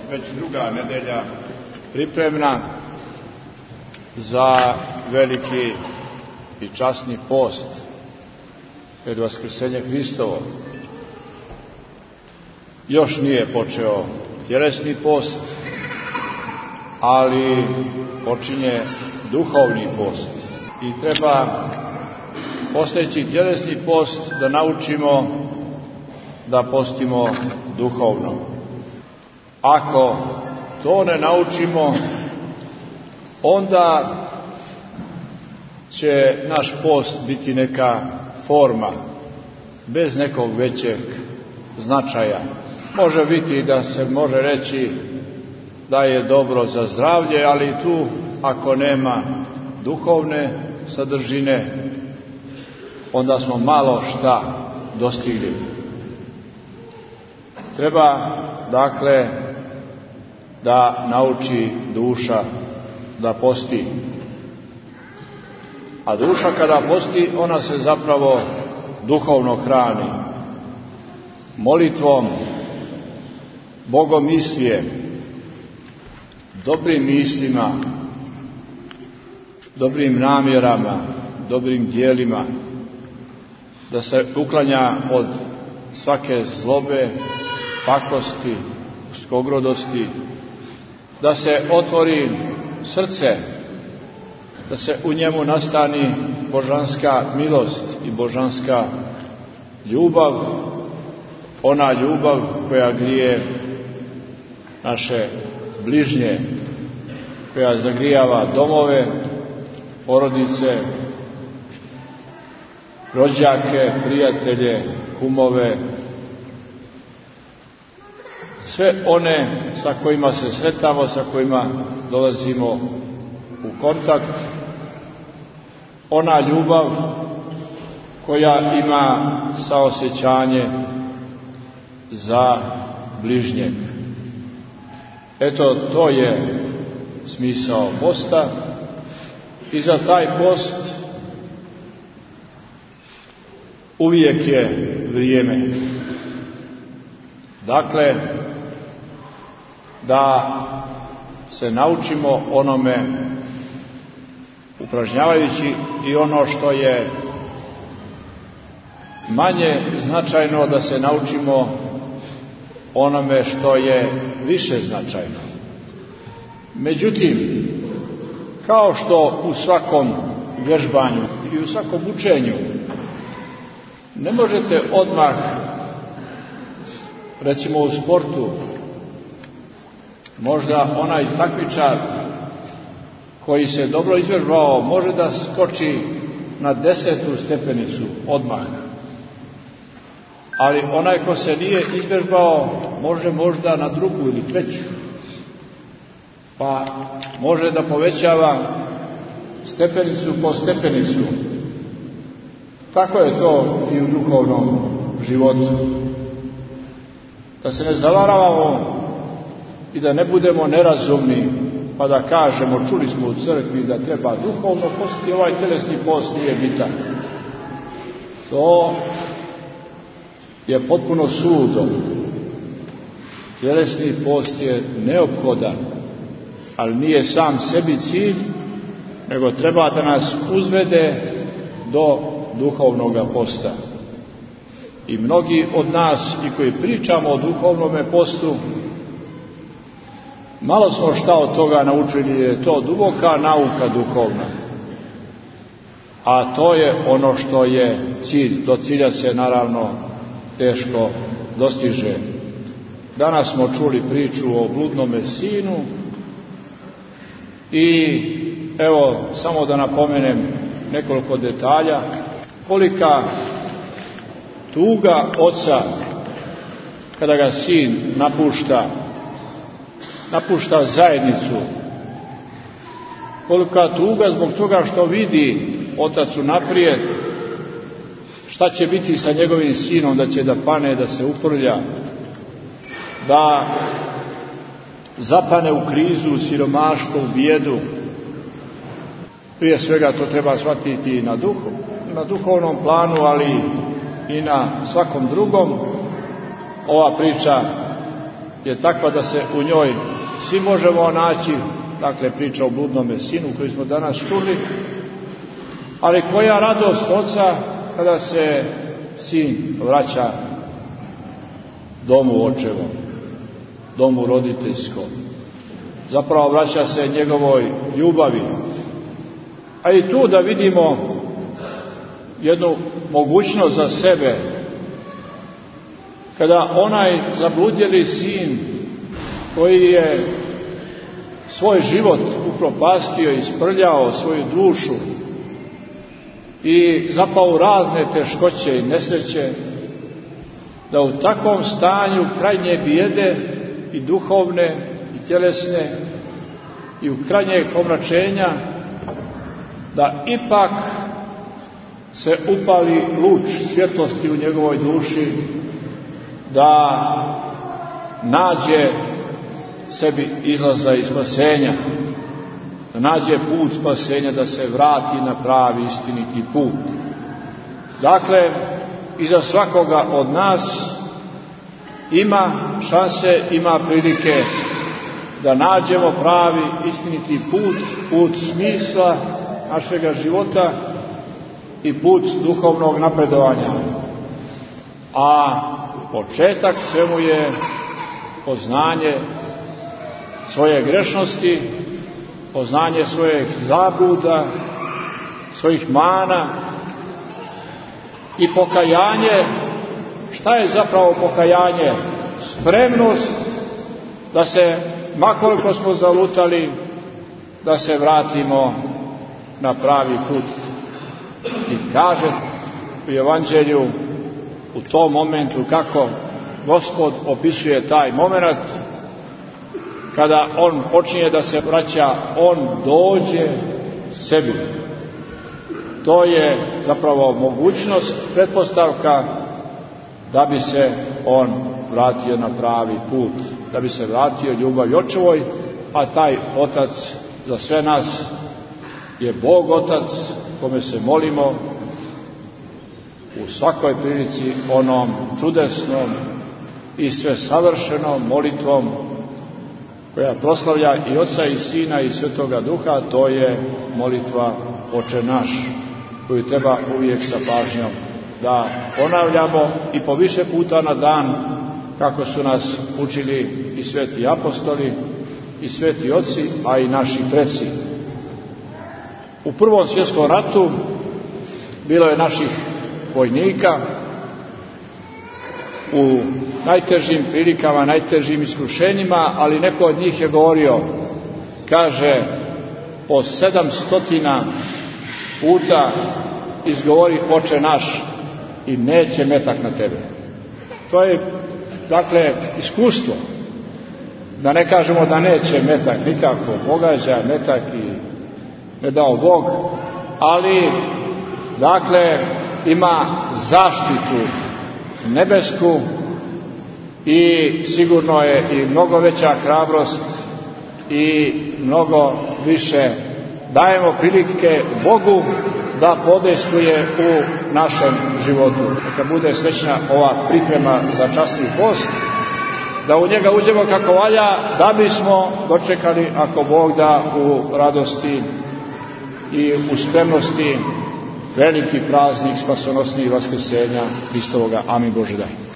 već druga nedelja pripremna za veliki i časni post pred Vaskrsenje Hristovo. Još nije počeo tjelesni post, ali počinje duhovni post. I treba posteći tjelesni post da naučimo da postimo duhovno. Ako to ne naučimo, onda će naš post biti neka forma, bez nekog većeg značaja. Može biti da se može reći da je dobro za zdravlje, ali tu ako nema duhovne sadržine, onda smo malo šta dostigli. Treba, dakle, da nauči duša da posti. A duša kada posti, ona se zapravo duhovno hrani. Molitvom, bogomislije, dobrim mislima, dobrim namjerama, dobrim djelima, da se uklanja od svake zlobe, pakosti, skogorodosti, da se otvori srce, da se u njemu nastani božanska milost i božanska ljubav, ona ljubav koja grije naše bližnje, koja zagrijava domove, porodice, rođake, prijatelje, kumove, sve one sa kojima se sretamo, sa kojima dolazimo u kontakt, ona ljubav koja ima saosjećanje za bližnjeg. Eto, to je smisao posta i za taj post uvijek je vrijeme. Dakle, da se naučimo onome, upražnjavajući i ono što je manje značajno, da se naučimo onome što je više značajno. Međutim, kao što u svakom vježbanju i u svakom učenju ne možete odmah, recimo u sportu, možda onaj takmičar koji se dobro izvježbao može da skoči na 10. stepenicu odmah. Ali onaj ko se nije izvježbao može možda na 2. ili 3. Pa može da povećava stepenicu po stepenicu. Tako je to i u duhovnom životu. Da se ne zavaravamo i da ne budemo nerazumni, pa da kažemo, čuli smo u crkvi da treba duhovno postiti, ovaj tjelesni post nije bitan. To je potpuno suludo. Tjelesni post je neophodan, ali nije sam sebi cilj, nego treba da nas uzvede do duhovnoga posta. I mnogi od nas, i koji pričamo o duhovnome postu, malo smo šta od toga naučili, je to duboka nauka duhovna. A to je ono što je cilj. Do cilja se naravno teško dostiže. Danas smo čuli priču o bludnome sinu i evo samo da napomenem nekoliko detalja. Kolika tuga oca kada ga sin napušta zajednicu. Kolika tuga zbog toga što vidi otac unaprijed šta će biti sa njegovim sinom, da će da pane, da se uprlja, da zapane u krizu, u siromaštvo, u bijedu. Prije svega to treba shvatiti na duhovnom planu, ali i na svakom drugom. Ova priča je takva da se u njoj svi možemo naći, dakle priča o bludnome sinu koji smo danas čuli, ali koja radost oca kada se sin vraća domu očevom, domu roditeljskom. Zapravo vraća se njegovoj ljubavi. A i tu da vidimo jednu mogućnost za sebe, kada onaj zabludjeli sin koji je svoj život upropastio, isprljao svoju dušu i zapao u razne teškoće i nesreće, da u takvom stanju krajnje bijede i duhovne i tjelesne i u krajnjeg pomračenja, da ipak se upali luč svjetlosti u njegovoj duši, da nađe sebi izlaza i spasenja, da nađe put spasenja, da se vrati na pravi istiniti put. Dakle, iza svakoga od nas ima šanse, ima prilike da nađemo pravi istiniti put, put smisla našega života i put duhovnog napredovanja. A početak svemu je poznanje svoje grešnosti, poznanje svojeg zabluda, svojih mana i pokajanje. Šta je zapravo pokajanje? Spremnost da se, makoliko smo zalutali, da se vratimo na pravi put. I kaže u Evanđelju u tom momentu kako Gospod opisuje taj moment, kada on počinje da se vraća, on dođe sebi. To je zapravo mogućnost, pretpostavka da bi se on vratio na pravi put, da bi se vratio ljubavi očevoj, a taj Otac za sve nas je Bog Otac kome se molimo u svakoj prilici onom čudesnom i sve savršenom molitvom koja proslavlja i Oca i Sina i Svetoga Duha, to je molitva Oče naš, koju treba uvijek sa pažnjom da ponavljamo i po više puta na dan, kako su nas učili i sveti apostoli i sveti oci, a i naši preci. U Prvom svjetskom ratu bilo je naših vojnika u najtežim prilikama, najtežim iskušenjima, ali neko od njih je govorio, kaže, po 700 puta izgovori Oče naš i neće metak na tebe. To je, dakle, iskustvo. Da ne kažemo da neće metak nikako pogađa, metak i ne dao Bog, ali, dakle, ima zaštitu nebesku i sigurno je i mnogo veća hrabrost i mnogo više dajemo prilike Bogu da podejstvuje u našem životu. Neka bude srećna ova priprema za časni post, da u njega uđemo kako valja, da bismo dočekali, ako Bog da, u radosti i u spremnosti veliki praznik spasonosni i vaskrsenja Hristovoga. Amin Bože daj.